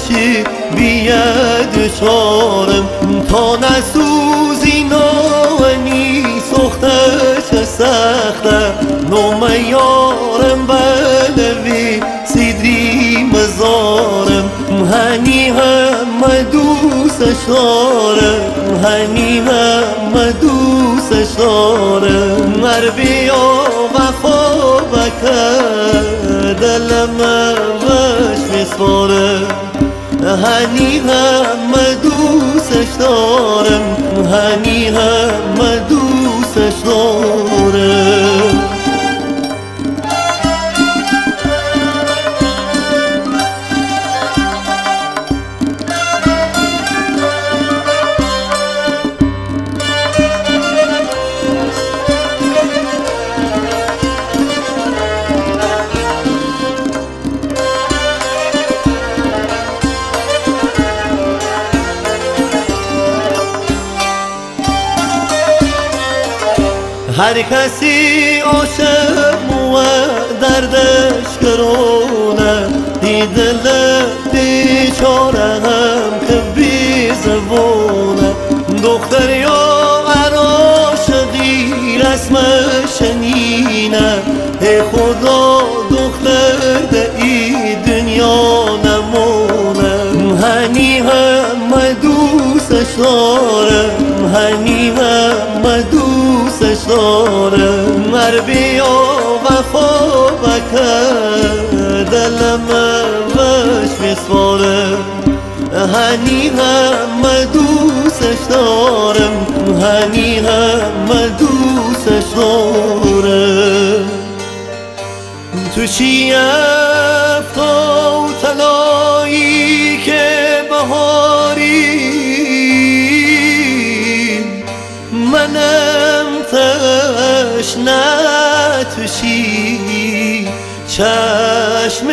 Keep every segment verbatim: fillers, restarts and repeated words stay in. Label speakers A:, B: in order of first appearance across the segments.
A: چی بیاد شارم تا نسوزی نانی سختش سخته نوم یارم بلوی سیدری مزارم هنی همه دوستش دارم هنی همه دوستش دارم هر بیا وفا بکر دلم وش میسپارم هنی همه دوستش دارم هنی همه دوستش دارم هر کسی عاشق و دردش کرونه دی دل بیچاره هم که بی زبونه دختر یا عاشقی رسمش شنینه ای خدا دختر ده ای دنیا نمونه هنی همه دوستش دارم هنی همه دوستش دارم هر بیا وفا بکر دلم وش میسپارم هنی همه دوستش دارم هنی همه دوستش دارم تو چی افتا و طلایی که بهاری منم تشنه توشی چشم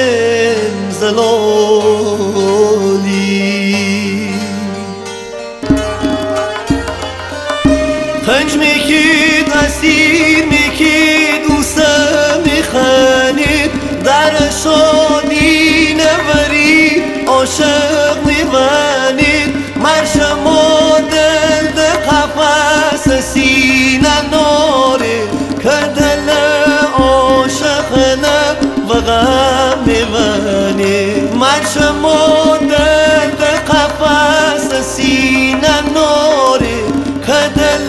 A: زلالی پنج میکید اسیر میکید دوستم میخنید در شادی نوری عاشق میبنید مرشم و دل ده قفص سینه ناره که دل عاشقنه و غم میبنید مرشم و دل ده قفص سینه ناره که دل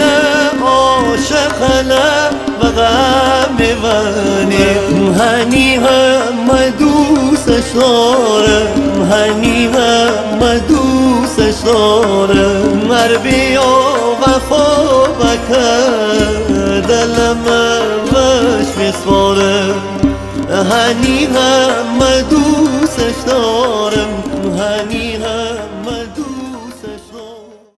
A: عاشقنه و غم میبنید هنی همه دوستش دارم هنی همه دوستش دارم هر بیا وفا بکر دلم وش میسپارم هنی همه دوستش دارم هنی